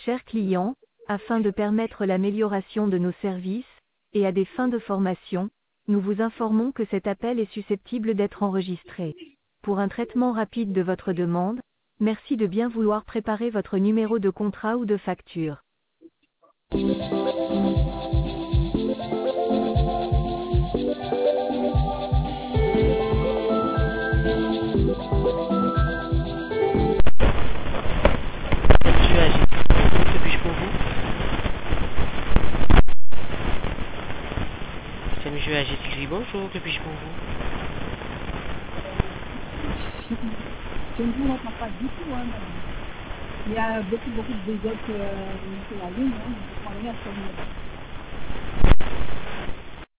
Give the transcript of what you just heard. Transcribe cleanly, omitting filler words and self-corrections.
Chers clients, afin de permettre l'amélioration de nos services, et à des fins de formation, nous vous informons que cet appel est susceptible d'être enregistré. Pour un traitement rapide de votre demande, merci de bien vouloir préparer votre numéro de contrat ou de facture. Monsieur Agit, que puis-je pour vous? C'est Monsieur Agit qui dit bonjour, que puis-je pour vous? Je ne vous entends pas du tout, hein, madame. Il y a beaucoup de désordre sur la ligne, hein. Je prends rien sur le